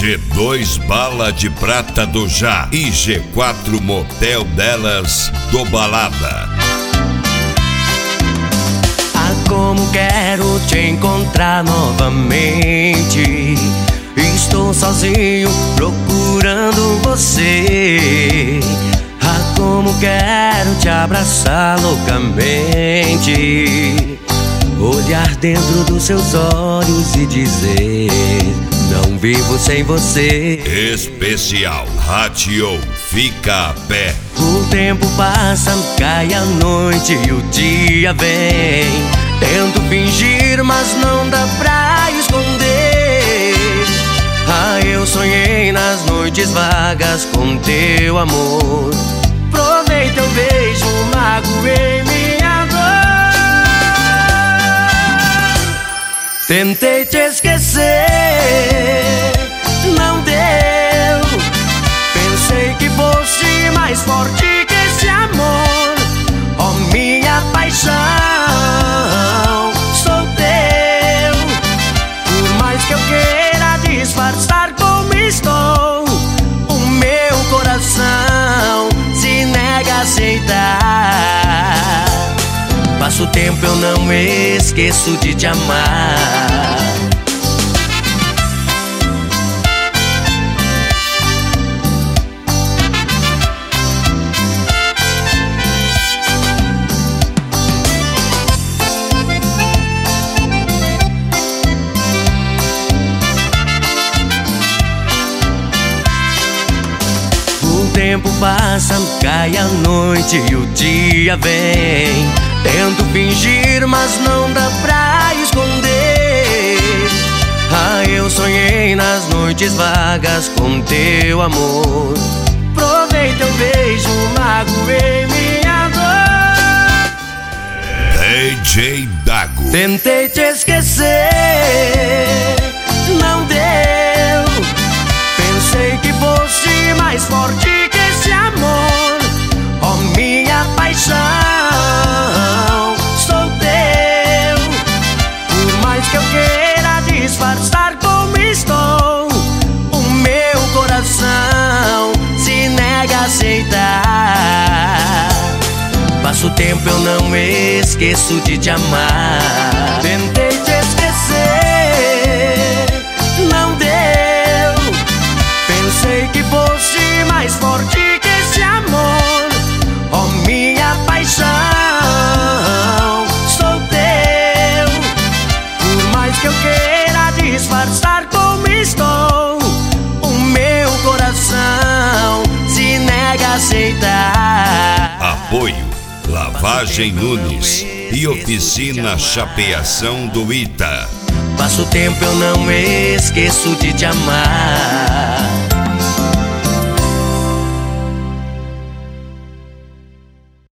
G2 Bala de Prata do Já e G4 Motel Delas do Balada. Ah, como quero te encontrar novamente. Estou sozinho procurando você. Ah, como quero te abraçar loucamente. Olhar dentro dos seus olhos e dizer: não vivo sem você. Especial Ratio Fica a Pé. O tempo passa, cai a noite e o dia vem. Tento fingir, mas não dá pra esconder. Ah, eu sonhei nas noites vagas com teu amor. Provei teu beijo, magoei minha dor. Tentei te esquecer, não deu. Pensei que fosse mais forte que esse amor. Oh, minha paixão, sou teu. Por mais que eu queira disfarçar como estou, o meu coração se nega a aceitar. Passa o tempo, eu não esqueço de te amar. O tempo passa, cai a noite e o dia vem. Tento fingir, mas não dá pra esconder. Ah, eu sonhei nas noites vagas com teu amor. Provei teu beijo, magoei minha dor. DJ Dago. Tentei te esquecer, não deu. Pensei que fosse mais forte que esse amor. Oh, minha paixão, sou teu. Por mais que eu queira disfarçar como estou, o meu coração se nega a aceitar. Passa o tempo, eu não esqueço de te amar. Tentei te esquecer, não deu. Pensei que fosse mais forte que esse amor. Oh, minha paixão, sou teu. Por mais que eu queira disfarçar como estou, o meu coração se nega a aceitar. Apoio Lavagem Nunes e Oficina Chapeação do Ita. Passa o tempo, eu não esqueço de te amar.